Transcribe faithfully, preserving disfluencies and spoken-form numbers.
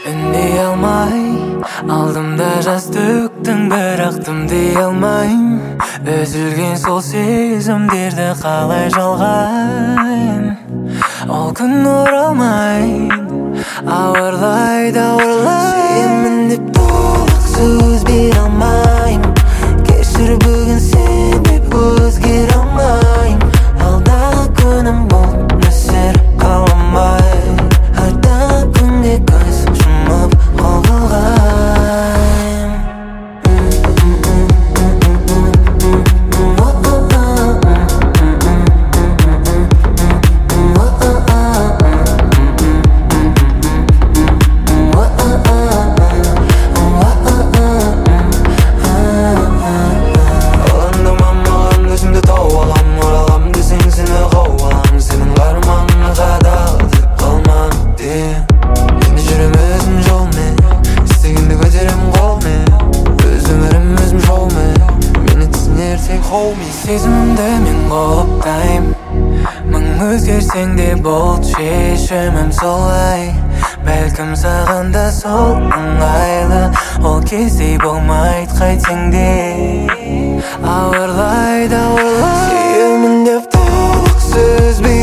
Үндей алмай алдымда жас төктің, бірақ дей алмайым. Үзілген сол сезімдерді қалай жалғайым. Ол күн оралмайды, ауырлайды, ауырлайды. Сүйемін деп толық сөз бере алмайым. Кешір бүгін сен деп өзгере алмайым. Алдағы күнім бұл нөсер қаламай. Арда күнге көз жұмып қол бұлғайым. Сезімімді мен қолыптайым. Мың өзгерсең де бұл шешімім солай. Бәлкім саған да сол ыңғайлы. Ол кезде болмайды қайтсең де. Ауырлайды, ауырлайды. Сүйемін деп толық сөз